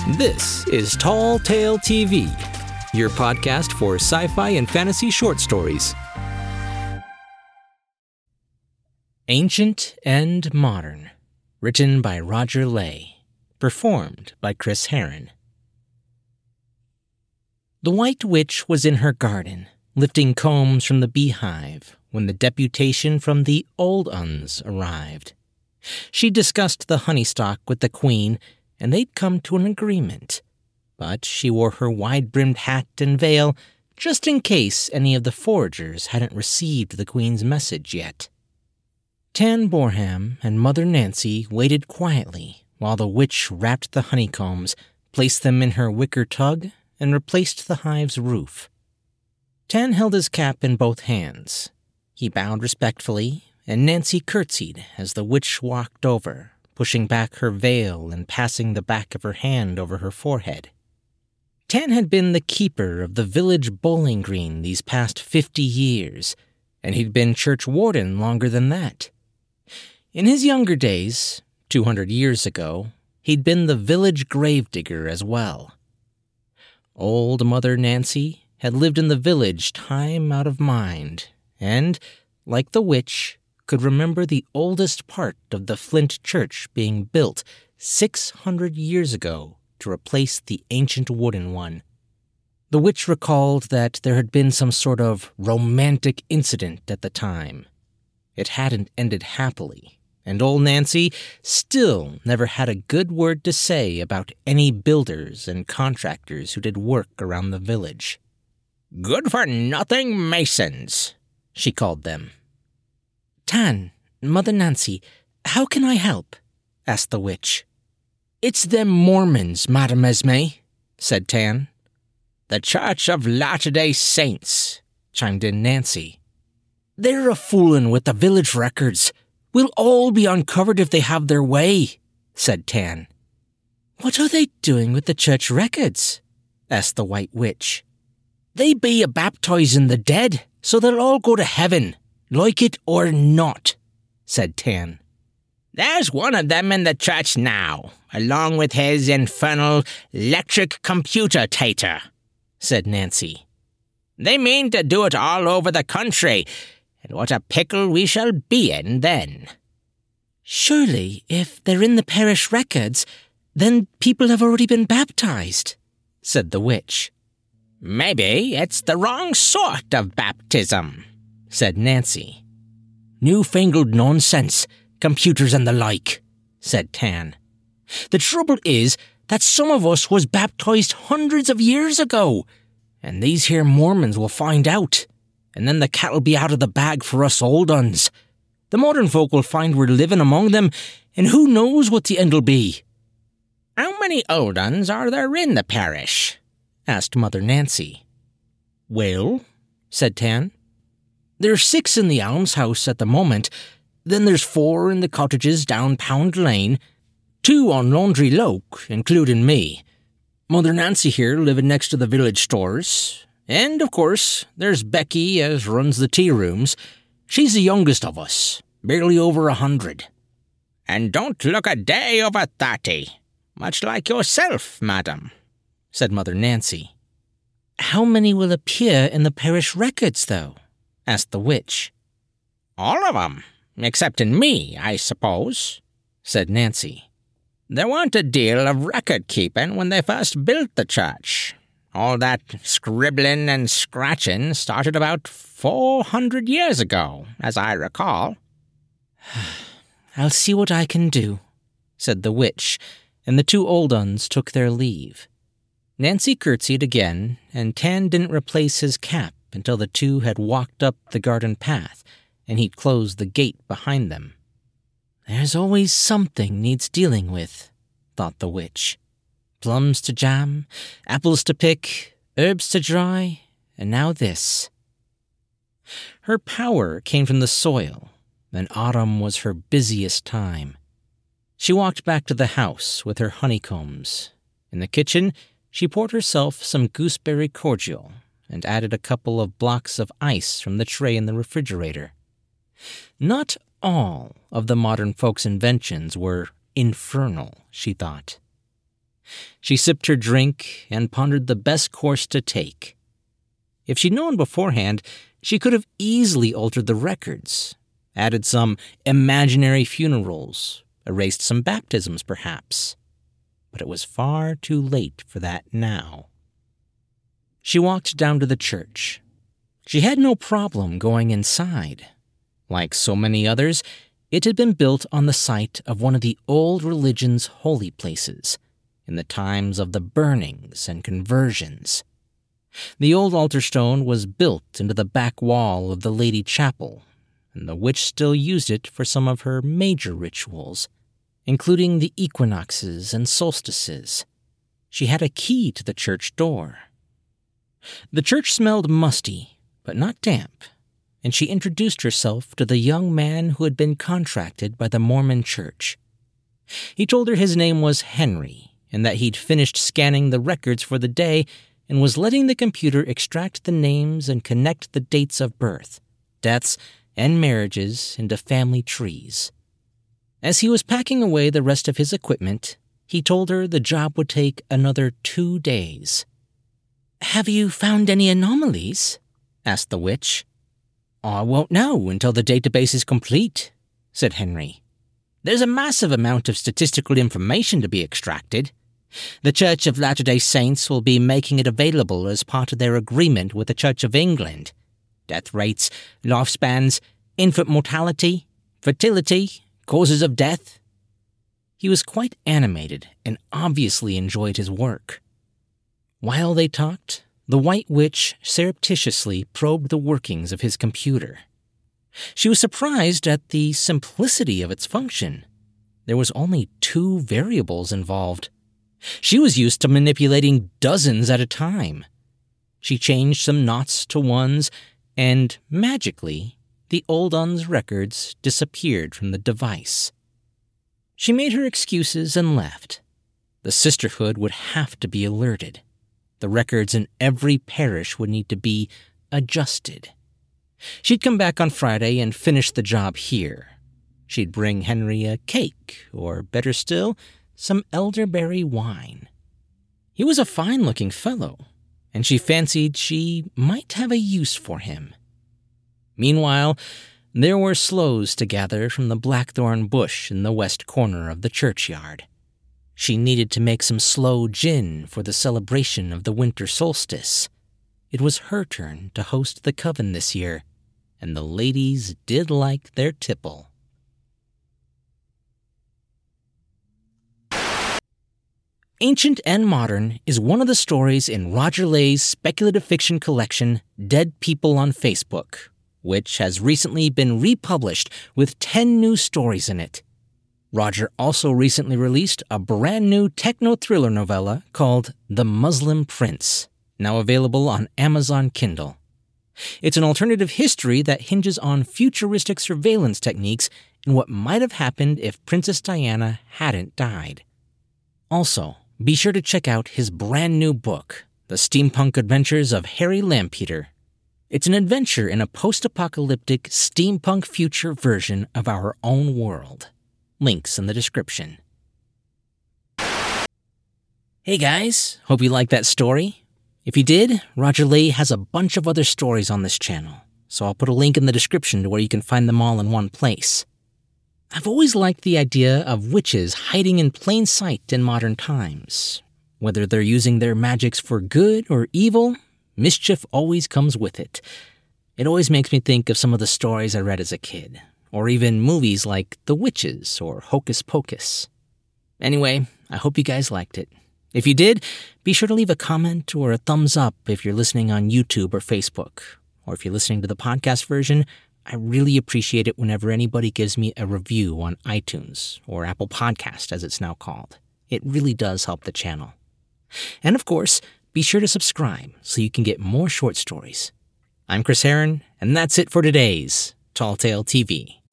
This is Tall Tale TV, your podcast for sci-fi and fantasy short stories. Ancient and Modern, written by Roger Lay, performed by Chris Herron. The White Witch was in her garden, lifting combs from the beehive, when the deputation from the Old Uns arrived. She discussed the honeystock with the queen, and they'd come to an agreement. But she wore her wide-brimmed hat and veil just in case any of the foragers hadn't received the queen's message yet. Tan Borham and Mother Nancy waited quietly while the witch wrapped the honeycombs, placed them in her wicker tug, and replaced the hive's roof. Tan held his cap in both hands. He bowed respectfully, and Nancy curtsied as the witch walked over, pushing back her veil and passing the back of her hand over her forehead. Tan had been the keeper of the village bowling green these past 50 years, and he'd been church warden longer than that. In his younger days, 200 years ago, he'd been the village gravedigger as well. Old Mother Nancy had lived in the village time out of mind, and, like the witch, could remember the oldest part of the flint church being built 600 years ago to replace the ancient wooden one. The witch recalled that there had been some sort of romantic incident at the time. It hadn't ended happily, and old Nancy still never had a good word to say about any builders and contractors who did work around the village. "Good-for-nothing masons," she called them. "Tan, Mother Nancy, how can I help?" asked the witch. "It's them Mormons, Madame Esme," said Tan. "The Church of Latter-day Saints," chimed in Nancy. "They're a-foolin' with the village records. We'll all be uncovered if they have their way," said Tan. "What are they doing with the church records?" asked the White Witch. "They be a-baptizing the dead, so they'll all go to heaven, like it or not," said Tan. "There's one of them in the church now, along with his infernal electric computer tater," said Nancy. "They mean to do it all over the country, and what a pickle we shall be in then." "Surely, if they're in the parish records, then people have already been baptized," said the witch. "Maybe it's the wrong sort of baptism," said Nancy. "Newfangled nonsense, computers and the like," said Tan. "The trouble is that some of us was baptized hundreds of years ago, and these here Mormons will find out, and then the cat'll be out of the bag for us old uns. The modern folk will find we're living among them, and who knows what the end'll be." "How many old uns are there in the parish?" asked Mother Nancy. "Well," said Tan, "there's 6 in the almshouse at the moment, then there's 4 in the cottages down Pound Lane, 2 on Laundry Loke, including me, Mother Nancy here living next to the village stores, and, of course, there's Becky as runs the tea rooms. She's the youngest of us, barely over 100. "And don't look a day over 30, much like yourself, madam," said Mother Nancy. "How many will appear in the parish records, though?" asked the witch. "All of 'em, excepting me, I suppose," said Nancy. "There weren't a deal of record-keeping when they first built the church. All that scribbling and scratching started about 400 years ago, as I recall." "I'll see what I can do," said the witch, and the 2 old uns took their leave. Nancy curtsied again, and Tan didn't replace his cap until the 2 had walked up the garden path, and he'd closed the gate behind them. "There's always something needs dealing with," thought the witch. "Plums to jam, apples to pick, herbs to dry, and now this." Her power came from the soil, and autumn was her busiest time. She walked back to the house with her honeycombs. In the kitchen, she poured herself some gooseberry cordial and added a couple of blocks of ice from the tray in the refrigerator. Not all of the modern folks' inventions were infernal, she thought. She sipped her drink and pondered the best course to take. If she'd known beforehand, she could have easily altered the records, added some imaginary funerals, erased some baptisms perhaps. But it was far too late for that now. She walked down to the church. She had no problem going inside. Like so many others, it had been built on the site of one of the old religion's holy places, in the times of the burnings and conversions. The old altar stone was built into the back wall of the Lady Chapel, and the witch still used it for some of her major rituals, including the equinoxes and solstices. She had a key to the church door. The church smelled musty, but not damp, and she introduced herself to the young man who had been contracted by the Mormon church. He told her his name was Henry, and that he'd finished scanning the records for the day and was letting the computer extract the names and connect the dates of birth, deaths, and marriages into family trees. As he was packing away the rest of his equipment, he told her the job would take another 2 days. "Have you found any anomalies?" asked the witch. "I won't know until the database is complete," said Henry. "There's a massive amount of statistical information to be extracted. The Church of Latter-day Saints will be making it available as part of their agreement with the Church of England. Death rates, lifespans, infant mortality, fertility, causes of death." He was quite animated and obviously enjoyed his work. While they talked, the White Witch surreptitiously probed the workings of his computer. She was surprised at the simplicity of its function. There was only 2 variables involved. She was used to manipulating dozens at a time. She changed some knots to ones, and magically, the old un's records disappeared from the device. She made her excuses and left. The sisterhood would have to be alerted. The records in every parish would need to be adjusted. She'd come back on Friday and finish the job here. She'd bring Henry a cake, or better still, some elderberry wine. He was a fine-looking fellow, and she fancied she might have a use for him. Meanwhile, there were sloes to gather from the blackthorn bush in the west corner of the churchyard. She needed to make some sloe gin for the celebration of the winter solstice. It was her turn to host the coven this year, and the ladies did like their tipple. Ancient and Modern is one of the stories in Roger Lay's speculative fiction collection, Dead People on Facebook, which has recently been republished with 10 new stories in it. Roger also recently released a brand new techno-thriller novella called The Muslim Prince, now available on Amazon Kindle. It's an alternative history that hinges on futuristic surveillance techniques and what might have happened if Princess Diana hadn't died. Also, be sure to check out his brand new book, The Steampunk Adventures of Harry Lampeter. It's an adventure in a post-apocalyptic steampunk future version of our own world. Links in the description. Hey guys, hope you liked that story. If you did, Roger Lay has a bunch of other stories on this channel, so I'll put a link in the description to where you can find them all in one place. I've always liked the idea of witches hiding in plain sight in modern times. Whether they're using their magics for good or evil, mischief always comes with it. It always makes me think of some of the stories I read as a kid, or even movies like The Witches or Hocus Pocus. Anyway, I hope you guys liked it. If you did, be sure to leave a comment or a thumbs up if you're listening on YouTube or Facebook. Or if you're listening to the podcast version, I really appreciate it whenever anybody gives me a review on iTunes, or Apple Podcast as it's now called. It really does help the channel. And of course, be sure to subscribe so you can get more short stories. I'm Chris Herron, and that's it for today's Tall Tale TV.